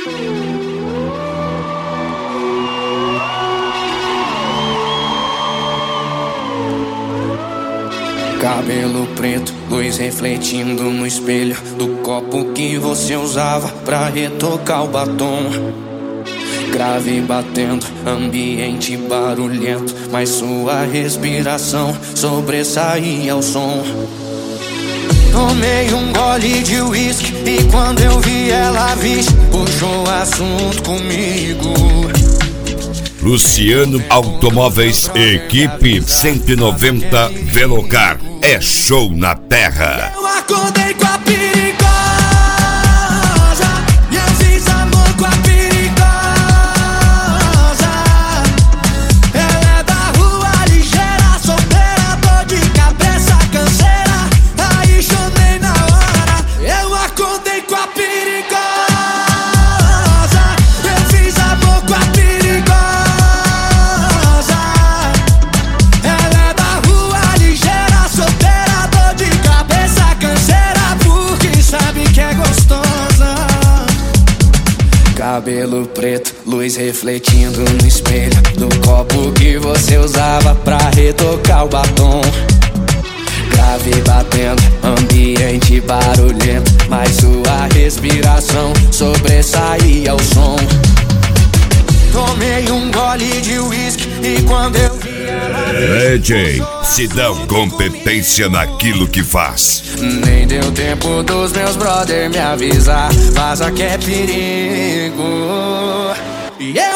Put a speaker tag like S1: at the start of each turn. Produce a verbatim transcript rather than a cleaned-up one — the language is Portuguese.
S1: Cabelo preto, luz refletindo no espelho do copo que você usava pra retocar o batom. Grave batendo, ambiente barulhento, mas sua respiração sobressaía ao som. Tomei um gole de uísque e quando eu vi ela, vixe, puxou assunto comigo.
S2: Luciano Automóveis, equipe cento e noventa Velocar. É show na terra.
S1: Eu acordei com a perigosa e eu fiz amor com a perigosa. Ela é da rua ligeira, solteira, dor de cabeça, canseira. Aí chorei na hora. Eu acordei com a perigosa. Eu fiz amor com a perigosa. Ela é da rua ligeira, solteira, dor de cabeça, canseira, porque sabe que é gostosa. Cabelo preto, luz refletindo no espelho do copo que você usava pra retocar o batom. Grave batendo, ambiente barulhento, mas sua respiração sobressaía ao som. Tomei um gole de uísque e quando eu vi ela,
S2: D J Sidão, competência naquilo que faz.
S1: nem deu tempo dos meus brother me avisar, vaza que é perigo. Yeah!